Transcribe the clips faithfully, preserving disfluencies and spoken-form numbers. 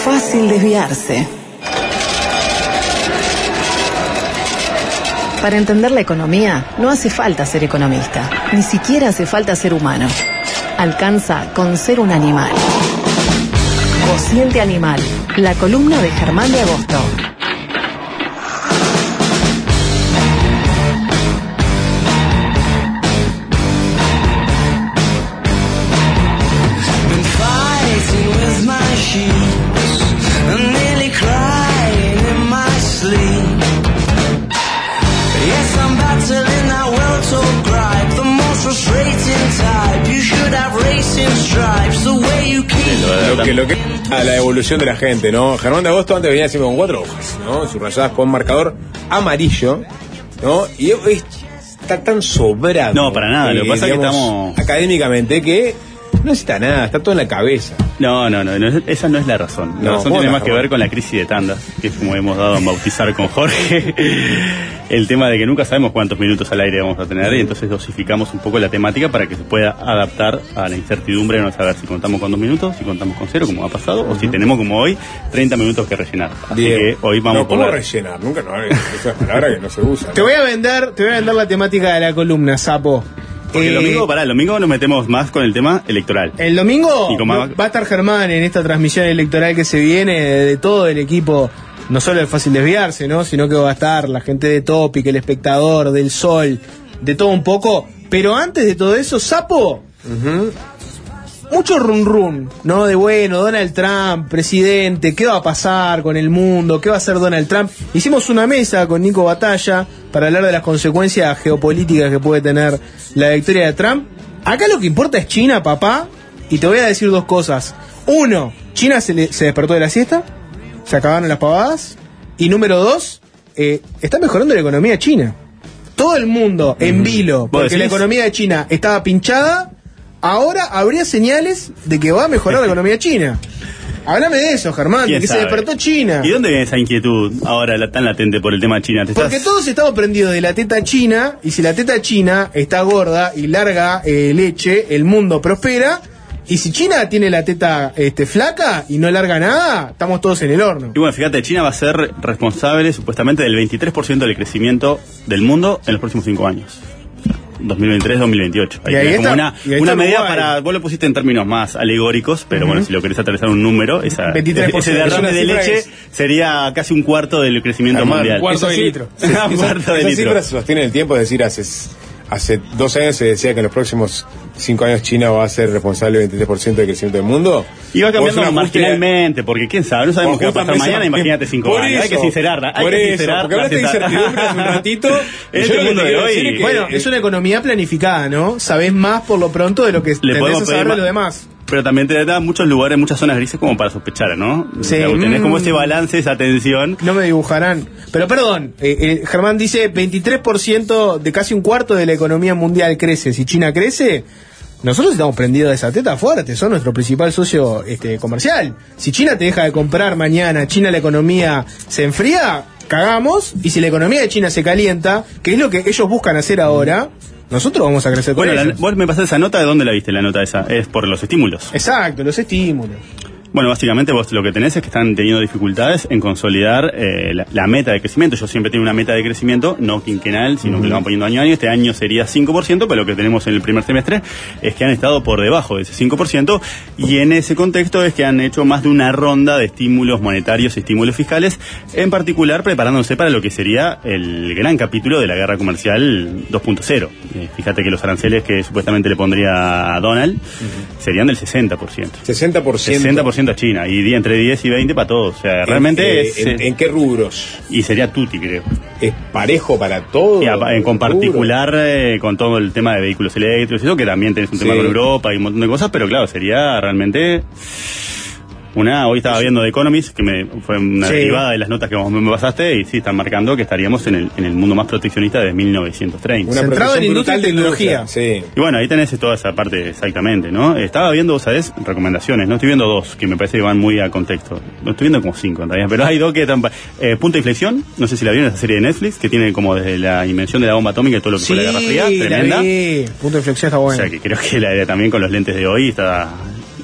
fácil desviarse. Para entender la economía, no hace falta ser economista, ni siquiera hace falta ser humano. Alcanza con ser un animal. Cociente Animal, la columna de Germán de Agosto. Lo que, lo que a la evolución de la gente, ¿no? Germán de Agosto antes venía siempre con cuatro hojas, ¿no? Subrayadas con marcador amarillo, ¿no? Y es, está tan sobrado. No, para nada. Lo que pasa es que estamos académicamente que no necesita nada, está todo en la cabeza. No, no, no, no, esa no es la razón. La No, razón tiene la más que razón. ver con la crisis de tandas, que es como hemos dado a bautizar con Jorge. El tema de que nunca sabemos cuántos minutos al aire vamos a tener y entonces dosificamos un poco la temática para que se pueda adaptar a la incertidumbre de no saber si contamos con dos minutos, si contamos con cero, como ha pasado, uh-huh. o si tenemos como hoy treinta minutos que rellenar. Así Bien. que hoy vamos no, ¿cómo por la... rellenar? Nunca, no, esa es palabra que no se usa. ¿no? Te voy a vender, te voy a vender la temática de la columna, sapo. Porque Eh, el domingo, pará, el domingo nos metemos más con el tema electoral. El domingo Y como- va a estar Germán en esta transmisión electoral que se viene de, de todo el equipo, no solo es fácil desviarse, ¿no? Sino que va a estar la gente de Topic, el espectador, del Sol, de todo un poco. Pero antes de todo eso, Sapo, Uh-huh. mucho run run, ¿no? De bueno, Donald Trump, presidente, ¿qué va a pasar con el mundo? ¿Qué va a hacer Donald Trump? Hicimos una mesa con Nico Batalla para hablar de las consecuencias geopolíticas que puede tener la victoria de Trump. Acá lo que importa es China, papá, y te voy a decir dos cosas. Uno, China se, le, se despertó de la siesta, se acabaron las pavadas. Y número dos, eh, está mejorando la economía china. Todo el mundo en vilo, porque la economía de China estaba pinchada. Ahora habría señales de que va a mejorar la economía china. Háblame de eso, Germán, de que sabe? se despertó China. ¿Y dónde viene esa inquietud ahora la, tan latente por el tema China? ¿Te Porque estás... todos estamos prendidos de la teta china, y si la teta china está gorda y larga eh, leche, el mundo prospera. Y si China tiene la teta este, flaca y no larga nada, estamos todos en el horno. Y bueno, fíjate, China va a ser responsable supuestamente del veintitrés por ciento del crecimiento del mundo en los próximos cinco años. dos mil veintitrés dos mil veintiocho. Ahí Y ahí tenés como está- una, y ahí una está medida Uruguay. para... Vos lo pusiste en términos más alegóricos, pero Uh-huh. bueno, si lo querés aterrizar un número, esa, veintitrés por ese ciento. derrame Es una de cifra leche que es- sería casi un cuarto del crecimiento Germán, mundial. un cuarto Esa de sí- litro. Un cuarto de Esa litro. cifra se sostiene en el tiempo, es decir, hace, hace dos años se decía que en los próximos cinco años China va a ser responsable del veintitrés por ciento del crecimiento del mundo. Y va O es cambiando un ajuste- marginalmente, porque quién sabe, no sabemos o qué va a pasar justamente mañana, esa- imagínate cinco por años. Hay que eso, sincerarla, hay por que eso, sincerar. porque hablaste de incertidumbre hace un ratito. En y este yo lo que mundo te de quiero decir hoy, es que- Bueno, es una economía planificada, ¿no? Sabés más por lo pronto de lo que Le tendés a podemos saber pedir de lo más. demás. Pero también te da muchos lugares, muchas zonas grises como para sospechar, ¿no? Sí. O sea, tenés como Mm. ese balance, esa tensión. No me dibujarán. Pero perdón, eh, eh, Germán dice veintitrés por ciento de casi un cuarto de la economía mundial crece. Si China crece, nosotros estamos prendidos de esa teta fuerte, son nuestro principal socio este, comercial. Si China te deja de comprar mañana, China la economía se enfría, cagamos. Y si la economía de China se calienta, que es lo que ellos buscan hacer ahora, nosotros vamos a crecer con Bueno, la- ellos. vos me pasaste esa nota, ¿de dónde la viste la nota esa? Es por los estímulos. Exacto, los estímulos. Bueno, básicamente vos lo que tenés es que están teniendo dificultades en consolidar eh, la, la meta de crecimiento. Yo siempre tengo una meta de crecimiento, no quinquenal, sino uh-huh. que lo van poniendo año a año. Este año sería cinco por ciento, pero lo que tenemos en el primer semestre es que han estado por debajo de ese cinco por ciento, y en ese contexto es que han hecho más de una ronda de estímulos monetarios y estímulos fiscales, en particular preparándose para lo que sería el gran capítulo de la guerra comercial dos punto cero. Eh, fíjate que los aranceles que supuestamente le pondría a Donald uh-huh. serían del sesenta por ciento. sesenta por ciento. sesenta por ciento a China, y entre diez y veinte para todos. O sea, ¿En, realmente eh, es... en, ¿En qué rubros? Y sería tutti, creo. ¿Es parejo para todo? Y a, en, con particular eh, con todo el tema de vehículos eléctricos y eso, que también tenés un tema Sí. con Europa y un montón de cosas, pero claro, sería realmente... Una, hoy estaba viendo The Economist, que me fue una Sí. derivada de las notas que vos me pasaste, y sí, están marcando que estaríamos en el, en el mundo más proteccionista de mil novecientos treinta. Una Centrado en protección industria y brutal de tecnología. Sí. Y bueno, ahí tenés toda esa parte exactamente, ¿no? Estaba viendo, ¿sabes? Recomendaciones, ¿no? Estoy viendo dos que me parece que van muy a contexto. No estoy viendo como cinco en realidad, pero hay dos que están... Eh, Punto de Inflexión, no sé si la vieron, esa serie de Netflix, que tiene como desde la invención de la bomba atómica y todo lo que Sí, fue la Guerra Fría, tremenda. la vi. Punto de inflexión está O bueno. sea, que creo que la, también con los lentes de hoy está...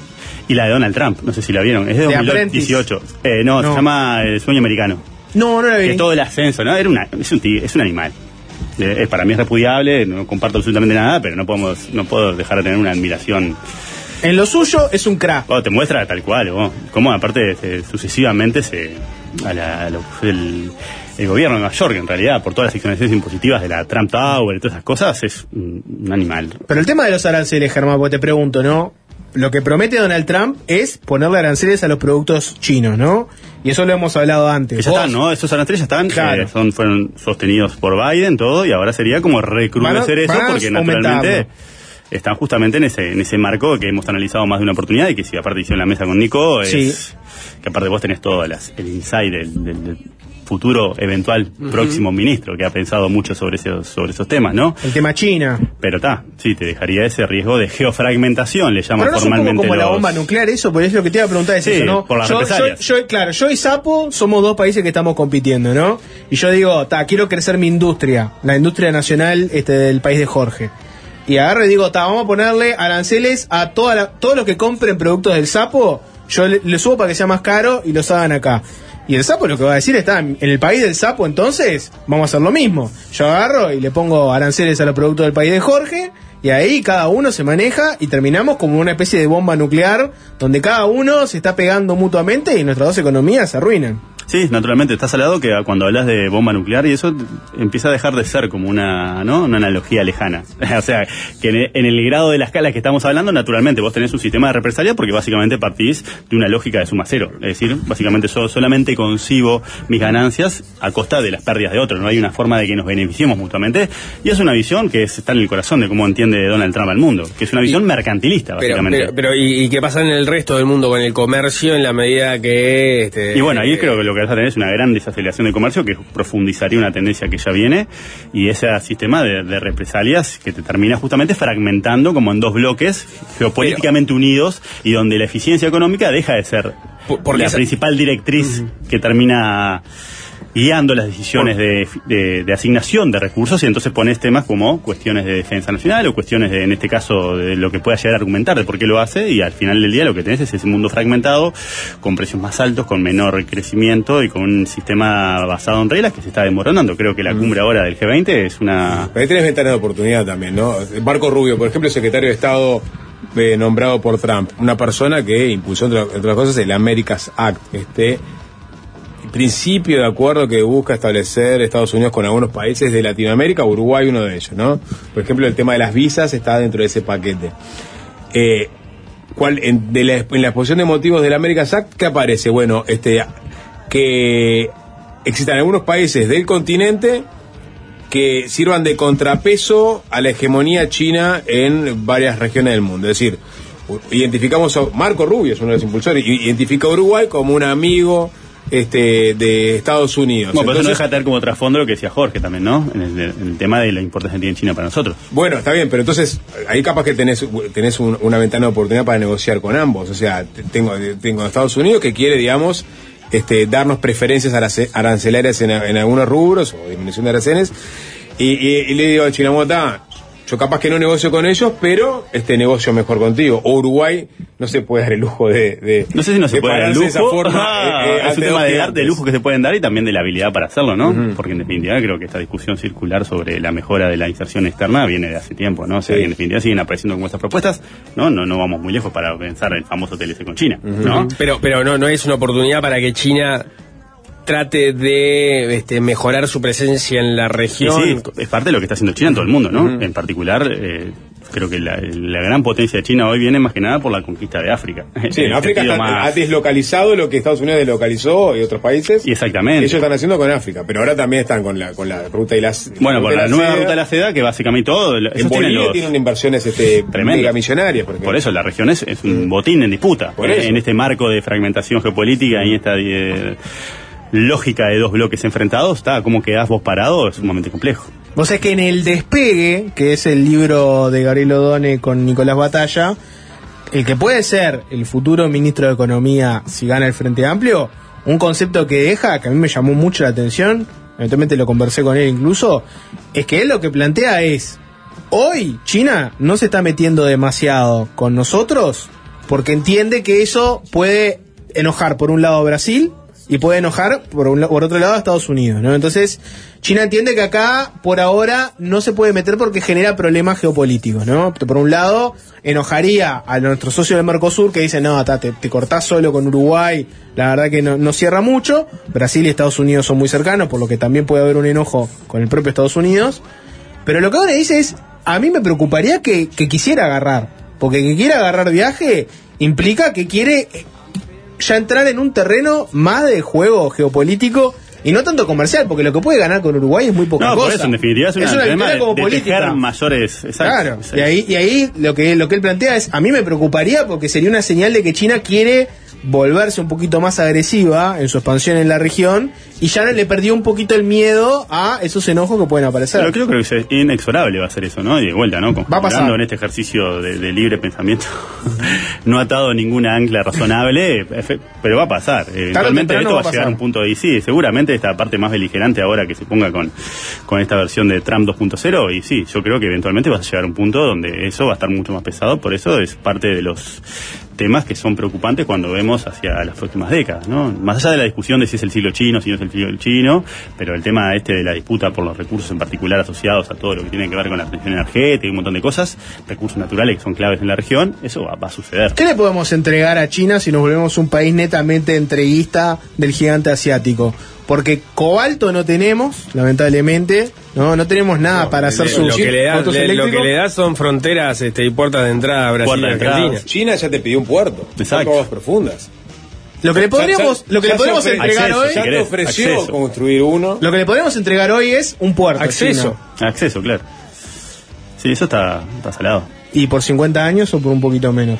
Y la de Donald Trump, no sé si la vieron, es de dos mil dieciocho. Eh, no, no, se llama El Sueño Americano. No, no la vi. Que todo el ascenso, ¿no? Era una, es, un, es un animal. Eh, para mí es repudiable, no comparto absolutamente nada, pero no podemos no puedo dejar de tener una admiración. En lo suyo es un crack. Oh, te muestra tal cual, oh, cómo aparte se, sucesivamente se a la, a lo, el, el gobierno de Nueva York, en realidad, por todas las exoneraciones impositivas de la Trump Tower y todas esas cosas, es un, un animal. Pero el tema de los aranceles, Germán, porque te pregunto, ¿no? Lo que promete Donald Trump es ponerle aranceles a los productos chinos, ¿no? Y eso lo hemos hablado antes. Que ya están, ¿no? Esos aranceles ya están, claro. eh, son, fueron sostenidos por Biden, todo, y ahora sería como recrudecer eso, porque naturalmente están justamente en ese en ese marco que hemos analizado más de una oportunidad, y que si aparte hicieron la mesa con Nico, es sí. que aparte vos tenés todo las, el insight del, del, del futuro eventual uh-huh. próximo ministro, que ha pensado mucho sobre esos, sobre esos temas, ¿no? El tema China. Pero está, sí, te dejaría ese riesgo de geofragmentación, le llaman Pero no formalmente. Es un poco como los... la bomba nuclear, eso, por eso lo que te iba a preguntar es sí, eso, ¿no? Por las yo, represalias. Yo, yo, claro, yo y Sapo somos dos países que estamos compitiendo, ¿no? Y yo digo, ta, quiero crecer mi industria, la industria nacional este, del país de Jorge. Y agarro y digo, ta, vamos a ponerle aranceles a toda la, todos los que compren productos del Sapo, yo le, le subo para que sea más caro y los hagan acá. Y el Sapo lo que va a decir está, en el país del Sapo, entonces vamos a hacer lo mismo. Yo agarro y le pongo aranceles a los productos del país de Jorge, y ahí cada uno se maneja y terminamos como una especie de bomba nuclear donde cada uno se está pegando mutuamente y nuestras dos economías se arruinan. Sí, naturalmente, estás al lado que cuando hablas de bomba nuclear y eso empieza a dejar de ser como una, ¿no? Una analogía lejana. O sea, que en el, en el grado de la escala que estamos hablando, naturalmente vos tenés un sistema de represalia porque básicamente partís de una lógica de suma cero. Es decir, básicamente yo solamente concibo mis ganancias a costa de las pérdidas de otros. No hay una forma de que nos beneficiemos mutuamente. Y es una visión que está en el corazón de cómo entiende Donald Trump al mundo, que es una visión y, mercantilista, básicamente. Pero, pero, pero ¿y, ¿y qué pasa en el resto del mundo con el comercio en la medida que... Este, y bueno, ahí eh, creo que lo que vas a tener es una gran desaceleración del comercio que profundizaría una tendencia que ya viene, y ese sistema de, de represalias que te termina justamente fragmentando como en dos bloques geopolíticamente pero, unidos, y donde la eficiencia económica deja de ser por, la esa... principal directriz uh-huh. que termina guiando las decisiones de, de, de asignación de recursos, y entonces pones temas como cuestiones de defensa nacional o cuestiones de, en este caso, de lo que pueda llegar a argumentar de por qué lo hace, y al final del día lo que tenés es ese mundo fragmentado, con precios más altos, con menor crecimiento y con un sistema basado en reglas que se está desmoronando. Creo que la cumbre ahora del G veinte es una... Ahí tenés ventanas de oportunidad también, ¿no? Marco Rubio, por ejemplo, secretario de Estado eh, nombrado por Trump, una persona que impulsó, entre, entre otras cosas, el America's Act, este... principio de acuerdo que busca establecer Estados Unidos con algunos países de Latinoamérica, Uruguay uno de ellos, ¿no? Por ejemplo, el tema de las visas está dentro de ese paquete. Eh, ¿cuál, en, de la, en la exposición de motivos del America's Act, ¿qué aparece? Bueno, este, que existan algunos países del continente que sirvan de contrapeso a la hegemonía china en varias regiones del mundo. Es decir, identificamos a Marco Rubio, es uno de los impulsores, identifica a Uruguay como un amigo este de Estados Unidos. Bueno, pero eso no deja de tener como trasfondo lo que decía Jorge también, ¿no? En el, en el tema de la importancia que tiene China para nosotros. Bueno, está bien, pero entonces ahí capaz que tenés tenés un, una ventana de oportunidad para negociar con ambos. O sea, tengo tengo a Estados Unidos que quiere, digamos, este darnos preferencias arancelarias en, en algunos rubros o disminución de aranceles, y, y, y le digo a China Mota, yo capaz que no negocio con ellos, pero este negocio mejor contigo. O Uruguay no se puede dar el lujo de... de no sé si no se puede dar el lujo. De esa forma, ah, eh, eh, es un tema de, dar, de lujo que se pueden dar y también de la habilidad para hacerlo, ¿no? Uh-huh. Porque en definitiva creo que esta discusión circular sobre la mejora de la inserción externa viene de hace tiempo, ¿no? O sea, sí. En definitiva siguen apareciendo como estas propuestas, ¿no? No no vamos muy lejos para pensar el famoso T L C con China, uh-huh. ¿no? Pero, pero no, no es una oportunidad para que China trate de este, mejorar su presencia en la región. Sí, sí, es parte de lo que está haciendo China en todo el mundo, ¿no? Uh-huh. En particular, eh, creo que la, la gran potencia de China hoy viene más que nada por la conquista de África. Sí, en África está, más... ha deslocalizado lo que Estados Unidos deslocalizó y otros países. Y exactamente. Ellos están haciendo con África, pero ahora tamén están con la con la ruta y las... Bueno, por la, la nueva seda. ruta de la seda, que básicamente todo... En Bolivia los... tienen inversiones este, mega millonarias. Por, por eso la región es, es un botín en disputa. Por en, en este marco de fragmentación geopolítica y en esta... Eh, lógica de dos bloques enfrentados, está, cómo quedás vos parado es sumamente complejo. Vos sabés que en El Despegue, que es el libro de Gabriel Odone con Nicolás Batalla, el que puede ser el futuro ministro de Economía si gana el Frente Amplio, un concepto que deja, que a mí me llamó mucho la atención, eventualmente lo conversé con él incluso, es que él lo que plantea es, hoy China no se está metiendo demasiado con nosotros porque entiende que eso puede enojar por un lado a Brasil y puede enojar por, un, por otro lado a Estados Unidos, ¿no? Entonces, China entiende que acá, por ahora, no se puede meter porque genera problemas geopolíticos, ¿no? Por un lado, enojaría a nuestro socio del Mercosur que dice, no, ta, te, te cortás solo con Uruguay, la verdad que no, no cierra mucho. Brasil y Estados Unidos son muy cercanos, por lo que también puede haber un enojo con el propio Estados Unidos. Pero lo que ahora dice es, a mí me preocuparía que, que quisiera agarrar, porque que quiera agarrar viaje implica que quiere ya entrar en un terreno más de juego geopolítico y no tanto comercial, porque lo que puede ganar con Uruguay es muy poca no, cosa. por eso, en definitiva, es una, es una tema victoria como de, política. De mayores, exacto, claro, exacto. y ahí, y ahí lo que lo que él plantea es, a mí me preocuparía porque sería una señal de que China quiere volverse un poquito más agresiva en su expansión en la región y ya le perdió un poquito el miedo a esos enojos que pueden aparecer. Pero creo, creo que es inexorable va a ser eso, ¿no? Y de vuelta, ¿no? Va a pasar. En este ejercicio de, de libre pensamiento, no atado a ninguna ancla razonable, pero va a pasar. Eventualmente esto va a, va a llegar a un punto de... Y sí, seguramente esta parte más beligerante ahora que se ponga con, con esta versión de Trump dos punto cero, y sí, yo creo que eventualmente vas a llegar a un punto donde eso va a estar mucho más pesado, por eso es parte de los temas que son preocupantes cuando vemos hacia las próximas décadas, ¿no? Más allá de la discusión de si es el siglo chino, si no es el siglo chino, pero el tema este de la disputa por los recursos en particular asociados a todo lo que tiene que ver con la transición energética y un montón de cosas, recursos naturales que son claves en la región, eso va, va a suceder. ¿Qué le podemos entregar a China si nos volvemos un país netamente entreguista del gigante asiático? Porque cobalto no tenemos, lamentablemente, no no tenemos nada no, para hacer le, su lo que le da le, lo que le da son fronteras este, y puertas de entrada a Brasil y Argentina. China ya te pidió un puerto, exacto, aguas profundas. Lo que le podríamos, ya, ya, lo que le podríamos entregar acceso, hoy, si ya querés, te ofreció acceso. construir uno. Lo que le podríamos entregar hoy es un puerto. Acceso. China. Acceso, claro. Sí, eso está, está salado. ¿Y por cincuenta años o por un poquito menos?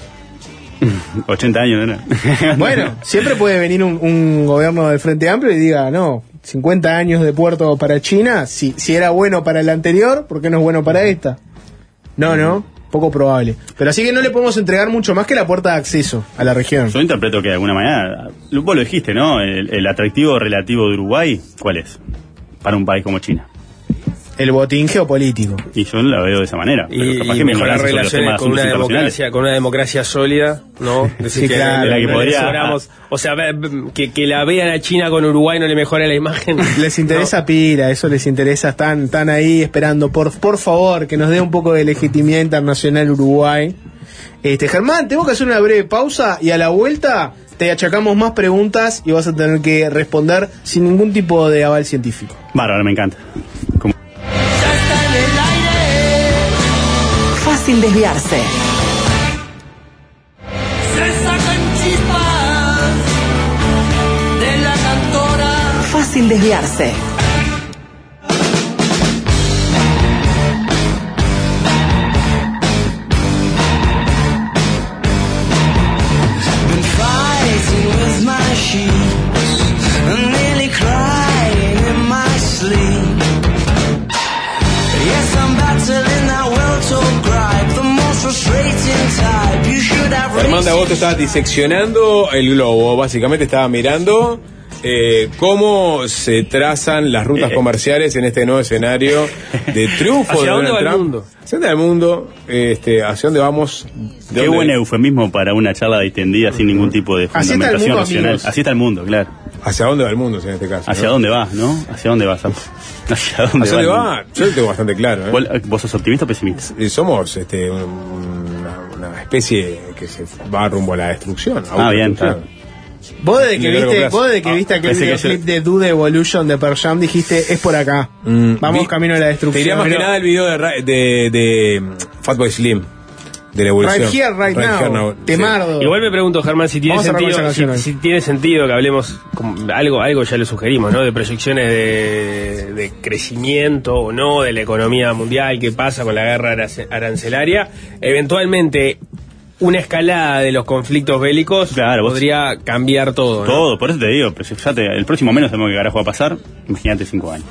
ochenta años, ¿no? Bueno, siempre puede venir un, un gobierno del Frente Amplio y diga, no, cincuenta años de puerto para China, si, si era bueno para el anterior, ¿por qué no es bueno para esta? No, no, poco probable. Pero así que no le podemos entregar mucho más que la puerta de acceso a la región. Yo interpreto que de alguna manera, vos lo dijiste, ¿no? El, el atractivo relativo de Uruguay, ¿cuál es? Para un país como China. El botín geopolítico. Y yo la veo de esa manera. Y, pero capaz y que mejorar relaciones con una democracia, con una democracia sólida, ¿no? Sí, Decir que, claro, le, que le podría- mejoramos, o sea, que, que la vean a China con Uruguay no le mejora la imagen. Les interesa No. pila, eso les interesa, están, están ahí esperando, por, por favor, que nos dé un poco de legitimidad internacional Uruguay. Este, Germán, tengo que hacer una breve pausa y a la vuelta te achacamos más preguntas y vas a tener que responder sin ningún tipo de aval científico. Bárbaro, me encanta. Como- Fácil desviarse. Se sacan chispas de la cantora. Fácil desviarse. Been fighting with my sheets and nearly crying in my sleep. Yes, I'm battling that well-told gripe, the most frustrating type. You should have Germán de raised Agosto estaba diseccionando el globo, básicamente estaba mirando eh, cómo se trazan las rutas Eh, comerciales en este nuevo escenario de triunfo ¿Hacia de dónde Donald va el Trump. mundo? ¿Hacia dónde va el mundo? Este, ¿hacia dónde vamos? ¿De Qué dónde- buen eufemismo para una charla distendida sin ningún tipo de Así está el fundamentación mundo, racional. amigos. Así está el mundo, claro. ¿Hacia dónde va el mundo en este caso? ¿Hacia ¿no? dónde vas, no? ¿Hacia dónde vas? Sapo? ¿Hacia dónde, ¿Hacia dónde el va? Yo lo tengo bastante claro. ¿eh? mundo? ¿Vos, ¿Vos sos optimista o pesimista? Eh, Somos este, un- una, una especie que se va rumbo a la destrucción. a Ah, bien, autodestrucción. Vos desde que De largo viste, plazo. vos desde que Ah, viste aquel pensé que videoclip yo- de Do the Evolution de Pearl Jam dijiste, es por acá. Mm, Vamos vi- camino a la Te destrucción. diría más que Pero- nada el video de, Ra- de, de mm, Fatboy Slim, de la evolución. Right here, right, now. sí. Temardo. Igual me pregunto, Germán, si tiene Vamos a cerrar con sentido, esa si, canción hoy. si tiene sentido que hablemos como algo, algo ya lo sugerimos, ¿no? De proyecciones de, de crecimiento o no de la economía mundial, qué pasa con la guerra arace- arancelaria, eventualmente una escalada de los conflictos bélicos Claro, vos- podría cambiar todo, ¿no? Todo, por eso te digo, pues, fíjate, el próximo mes no sabemos qué carajo va a pasar, imagínate cinco años.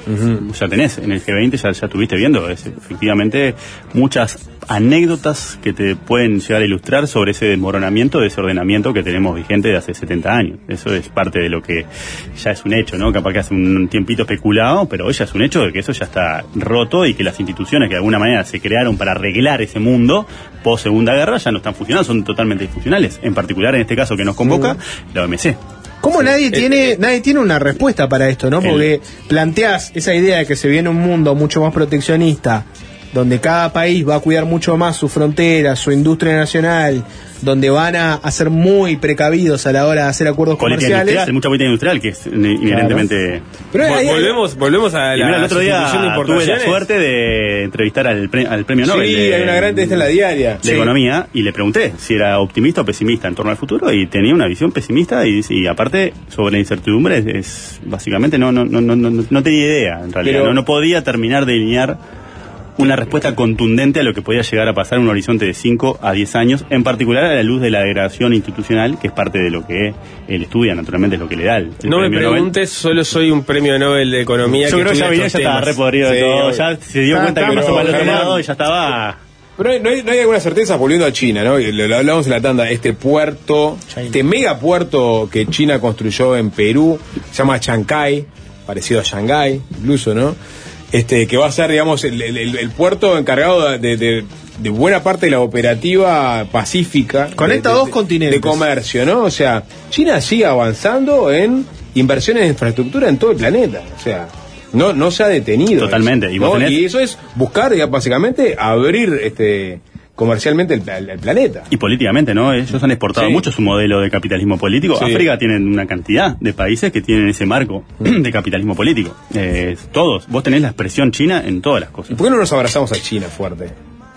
Uh-huh. Ya tenés, en el G veinte ya, ya estuviste viendo, es, efectivamente, muchas anécdotas que te pueden llegar a ilustrar sobre ese desmoronamiento, ese ordenamiento que tenemos vigente de hace setenta años. Eso es parte de lo que ya es un hecho, ¿no? Capaz que hace un tiempito especulado, pero hoy ya es un hecho de que eso ya está roto y que las instituciones que de alguna manera se crearon para arreglar ese mundo post Segunda Guerra ya no están funcionando, son totalmente disfuncionales. En particular, en este caso que nos convoca, la O M C. ¿Cómo nadie tiene nadie tiene una respuesta para esto, no? Porque planteás esa idea de que se viene un mundo mucho más proteccionista, donde cada país va a cuidar mucho más sus fronteras, su industria nacional, donde van a, a ser muy precavidos a la hora de hacer acuerdos política comerciales. Industrial, mucha política industrial que es inherentemente... Pero Vol- volvemos, volvemos a la el otro día sustitución de tuve la importaciones. suerte de entrevistar al, pre- al premio Nobel Sí, de, hay una gran entrevista en la diaria. de Sí. economía y le pregunté si era optimista o pesimista en torno al futuro y tenía una visión pesimista y, y aparte sobre la incertidumbre es, es básicamente no no no no no, no tenía idea en realidad, Pero- no, no podía terminar de delinear una respuesta contundente a lo que podía llegar a pasar en un horizonte de cinco a diez años, en particular a la luz de la degradación institucional, que es parte de lo que él estudia, naturalmente es lo que le da el, el No me premio Nobel. preguntes, solo soy un premio Nobel de Economía. Yo que creo que ya estudia venía, ya estos estaba temas. re podrido de Sí, todo, obvio. ya se dio Ah, cuenta que estamos pasó para el otro Germán. lado y ya estaba... Pero no hay, no hay alguna certeza, volviendo a China, ¿no? Y Lo, lo hablamos en la tanda, este puerto, China. este megapuerto que China construyó en Perú, se llama Chancay, parecido a Shanghái, incluso, ¿no? Este, que va a ser, digamos, el, el- el puerto encargado de, de- de buena parte de la operativa pacífica. Conecta de- de- dos continentes. De comercio, ¿no? O sea, China sigue avanzando en inversiones en infraestructura en todo el planeta. O sea, no, no se ha detenido. Totalmente. eso, Y vos ¿no? tenés- Y eso es buscar, digamos, básicamente, abrir este comercialmente el, el- el planeta. Y políticamente, ¿no? Ellos han exportado Sí. mucho su modelo de capitalismo político. Sí. África tiene una cantidad de países que tienen ese marco de capitalismo político. Eh, todos. Vos tenés la expresión china en todas las ¿Y cosas. por qué no nos abrazamos a China fuerte?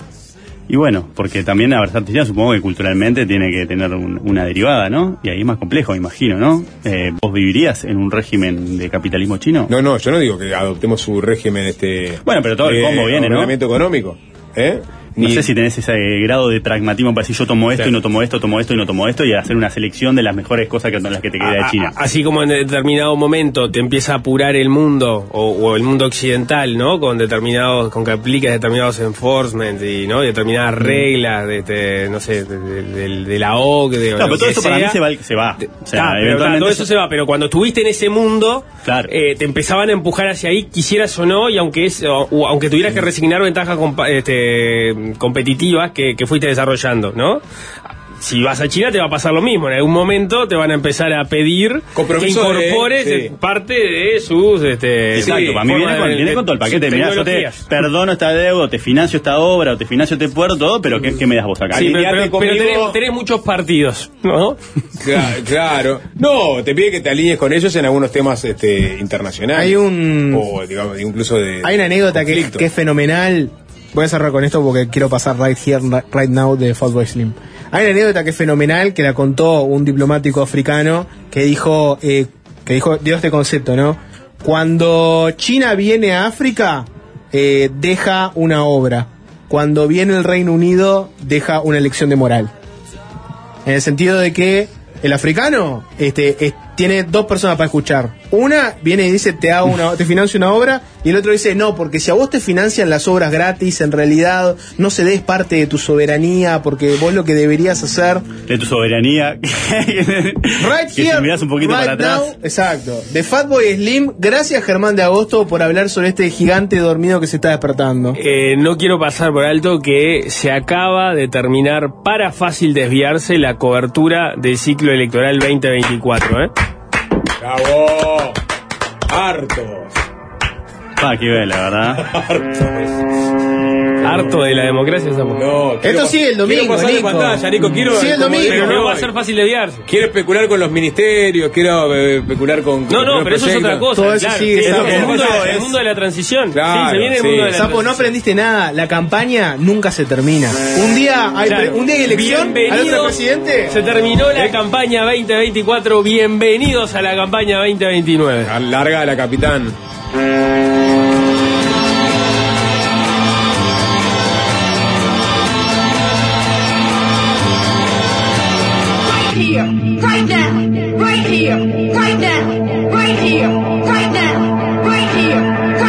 Y bueno, porque también abrazar China supongo que culturalmente tiene que tener un- una derivada, ¿no? Y ahí es más complejo, me imagino, ¿no? Eh, ¿Vos vivirías en un régimen de capitalismo chino? No, no, yo no digo que adoptemos su régimen este Bueno, pero todo el de combo viene, ¿no? ordenamiento económico, ¿eh? No Ni- sé si tenés ese grado de pragmatismo para decir yo tomo esto Claro. y no tomo esto, tomo esto y no tomo esto y hacer una selección de las mejores cosas que, las que te queda de A- China. a- Así como en determinado momento te empieza a apurar el mundo o, o el mundo occidental, ¿no? Con determinados, con que apliques determinados enforcement y no determinadas reglas de, este, no sé, de, de- de- de la O C D E o No, lo pero todo que eso para sea. mí se va. Se va. O sea, Ah, pero claro, eventualmente todo eso se va, pero cuando estuviste en ese mundo, Claro. eh, te empezaban a empujar hacia ahí, quisieras o no, y aunque es, o, o aunque tuvieras que resignar ventajas compa- este, competitivas que, que fuiste desarrollando, ¿no? Si vas a China te va a pasar lo mismo, en algún momento te van a empezar a pedir que Compromiso de- incorpores sí. parte de sus este, Exacto, sí, para mí forma viene con, de- viene de- con todo el paquete. sus Mirá, yo te tecnologías. perdono esta deuda, o te financio esta obra, o te financio este puerto, todo, pero ¿qué, qué me das vos acá? Sí, pero, Alineate pero- pero conmigo. tenés, tenés muchos partidos, ¿no? Cla- Claro. No, te pide que te alinees con ellos en algunos temas este, internacionales. Hay un- O, digamos, incluso de. Hay una anécdota que, conflicto. que es fenomenal. Voy a cerrar con esto porque quiero pasar right here, right now de Fatboy Slim. Hay una anécdota que es fenomenal que la contó un diplomático africano que dijo, eh, que dijo, dio este concepto, ¿no? Cuando China viene a África, eh, deja una obra. Cuando viene el Reino Unido, deja una lección de moral. En el sentido de que el africano este, es- tiene dos personas para escuchar. Una viene y dice te hago una, te financio una obra, y el otro dice no, porque si a vos te financian las obras gratis, en realidad no se des parte de tu soberanía, porque vos lo que deberías hacer. De tu soberanía. Right que here, si mirás un poquito right para atrás. now, exacto. De Fatboy Slim, gracias Germán de Agosto por hablar sobre este gigante dormido que se está despertando. Eh, no quiero pasar por alto que se acaba de terminar, para fácil desviarse, la cobertura del ciclo electoral veinte veinticuatro, ¿eh? ¡Bravo! ¡Hartos! Ah, qué ve, la verdad. Harto de la democracia estamos. No, quiero Esto pa- sigue el domingo, Quiero pasar de Nico. pantalla, Nico. Quiero, Sigue el como domingo. digo, Pero no hoy. va a ser fácil desviarse. Quiero especular con los ministerios, quiero eh, especular con. No, no, con pero eso es proyectos. otra cosa. Todo eso claro. sigue, Sí, eso el, que mundo, eso el es- mundo de la transición. Claro, sí, se viene el sí. mundo de la Sapo, no transición. aprendiste nada. La campaña nunca se termina. Un día hay, Claro. pre- un día hay elección al Bienvenidos. otro presidente. Se terminó la ¿Eh? campaña veinte veinticuatro. Bienvenidos a la campaña veinte veintinueve. Larga la capitán. Right here, right now, right here, right now, right here, right now, right here, right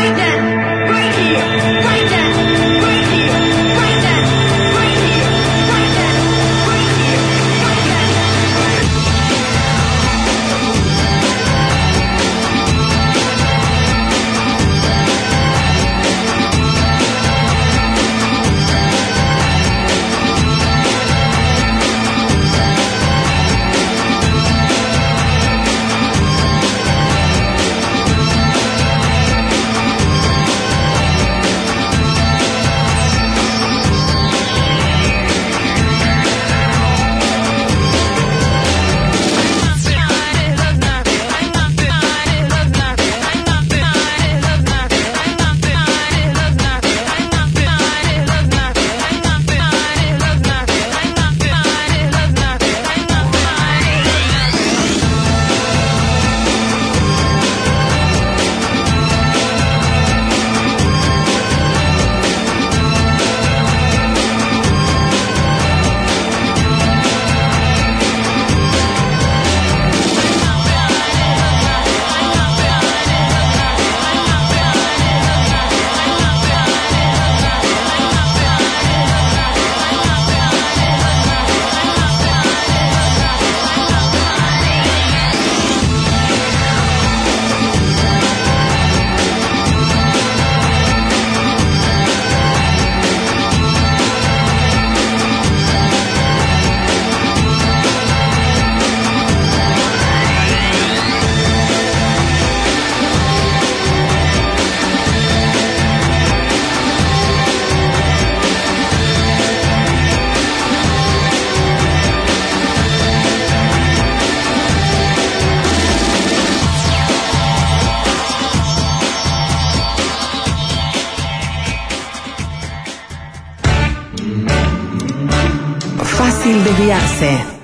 fácil desviarse.